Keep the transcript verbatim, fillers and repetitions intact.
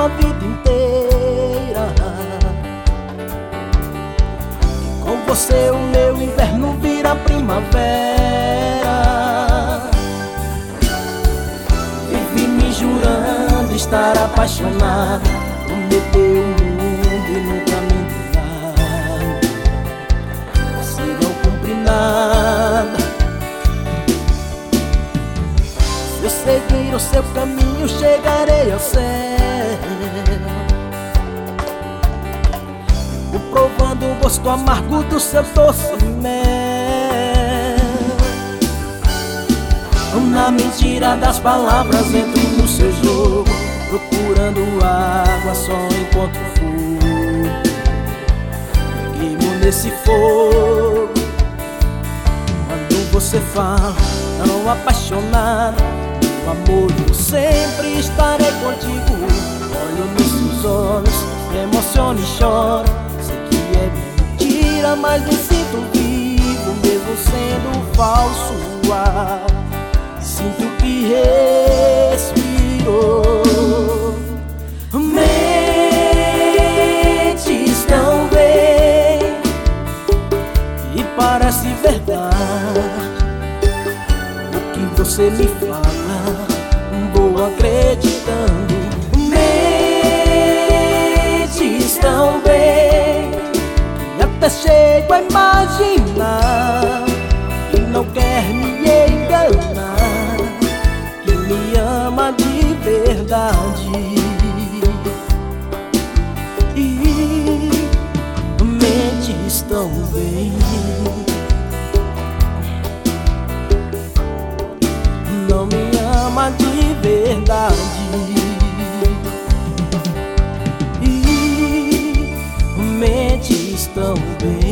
a vida inteira. E com você o meu inverno vira primavera. Vivi me jurando estar apaixonada, prometeu o mundo e nunca me enganaram. Você não cumpre nada. Se eu seguir o seu caminho, chegarei ao céu, eu provando o gosto amargo do seu doce mel. Na mentira das palavras entro no seu jogo, procurando água só encontro fogo. Queimo nesse fogo. Quando você fala tão apaixonada, meu amor, eu sempre estarei contigo. Olho nos seus olhos, me emociono e choro. Sei que é mentira, mas me sinto vivo, mesmo sendo falso ar. Sinto que respirou. Mentes tão bem e parece verdade o que você me fala, vou acreditando. Mentes tão bem e até chego a imaginar que não quer me enganar, que me ama de verdade. E mentes tão bem, não me ama de verdade. E mentes tão bem.